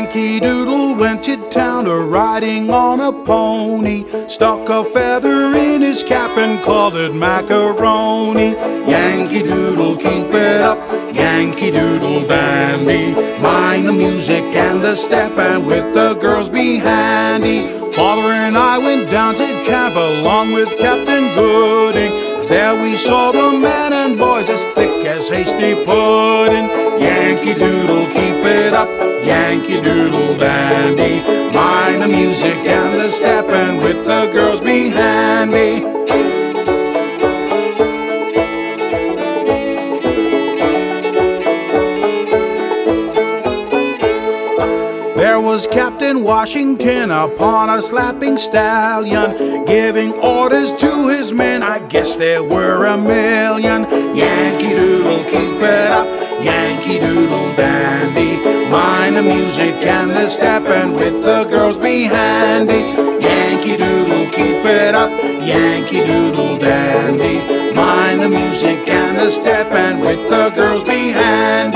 Yankee Doodle went to town riding on a pony, stuck a feather in his cap and called it macaroni. Yankee Doodle, keep it up, Yankee Doodle dandy. Mind the music and the step, and with the girls be handy. Father and I went down to camp along with Captain Gooding. There we saw the men and boys as thick as hasty pudding. Yankee Doodle, keep it up, Yankee Doodle dandy. Mind the music and the step, and with the girls be handy. There was Captain Washington upon a slapping stallion, giving orders to his men, I guess there were a million. Yankee Doodle, keep it up, Yankee Doodle dandy. Mind the music and the step, and with the girls be handy. Yankee Doodle, keep it up, Yankee Doodle dandy. Mind the music and the step, and with the girls be handy.